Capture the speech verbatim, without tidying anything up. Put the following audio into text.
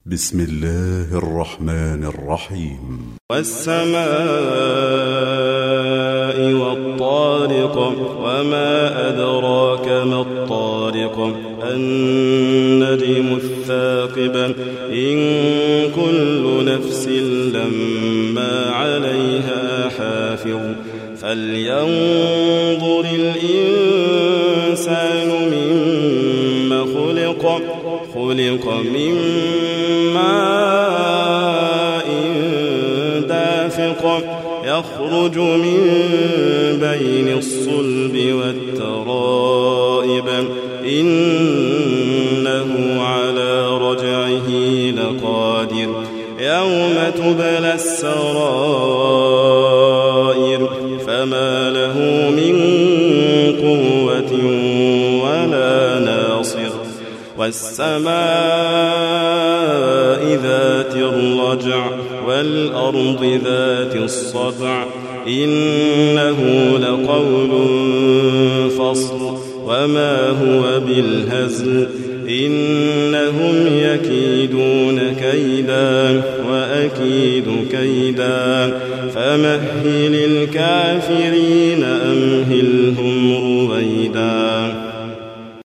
بسم الله الرحمن الرحيم. والسماء والطارق وما أدراك ما الطارق النجم الثاقب إن كل نفس لما عليها حافظ فلينظر الإنسان مما خلق خلق من ماء دافق يخرج من بين الصلب والترائب إنه على رجعه لقادر يوم تبلى السرائر فما له من قوة ولا ناصر والسماء ذات الرجع والأرض ذات الصدع إنه لقول فصل وما هو بالهزل إنهم يكيدون كيدا وأكيد كيدا فمهل الكافرين أمهلهم